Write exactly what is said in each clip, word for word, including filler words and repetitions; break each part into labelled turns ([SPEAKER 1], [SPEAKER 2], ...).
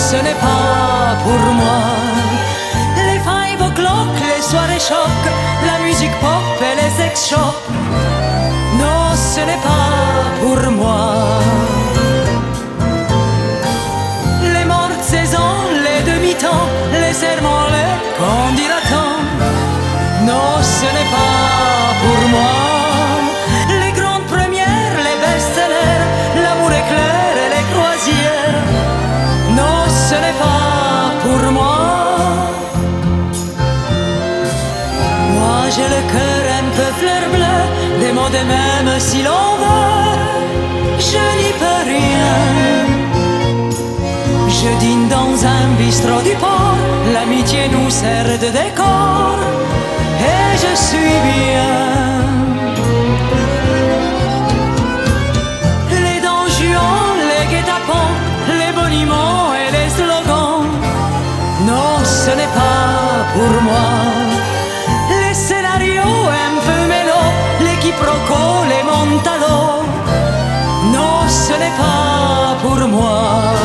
[SPEAKER 1] ce n'est pas pour moi. Les five o'clock, les soirées choc, la musique pop et les sex shops, non, ce n'est pas pour moi. Les mortes saisons, les demi-temps, les serments, les candidatants, non, ce n'est pas pour moi. Les grandes premières, les best-sellers, l'amour éclair et les croisières, non, ce n'est pas pour moi. Moi j'ai le cœur un peu fleur bleue, des mots de même si l'on veut, je n'y peux rien. Je dîne dans un bistrot du port, l'amitié nous sert de décor, et je suis bien. Les Don Juan, les guet-apens, les boniments et les slogans, non, ce n'est pas pour moi. Les scénarios un peu mélo, les quiproquos, les montalos, non, ce n'est pas pour moi.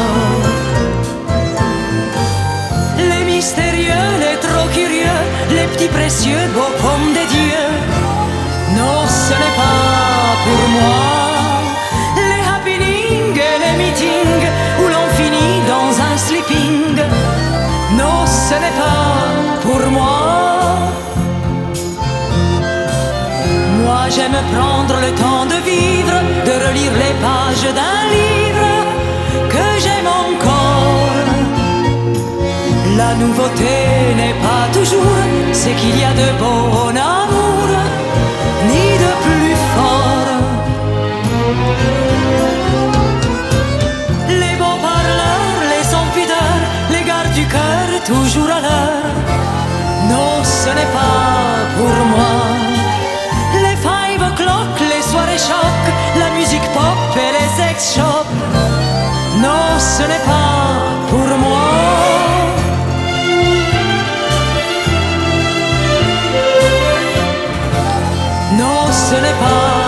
[SPEAKER 1] Les mystérieux, les trop curieux, les petits précieux, beaux comme des dieux, non, ce n'est pas pour moi. Les happenings et les meetings où l'on finit dans un sleeping, non, ce n'est pas pour moi. Moi j'aime prendre le temps de vivre, de relire les pages d'un livre que j'aime encore. La nouveauté n'est pas toujours ce qu'il y a de beau en amour, ni de plus fort. Les beaux parleurs, les sans pudeur, les gardes du cœur toujours à l'heure, non, ce n'est pas pour moi. Les five o'clock, les soirées choc, la musique pop et les sex shops, non, ce n'est pas pour moi. Non, ce n'est pas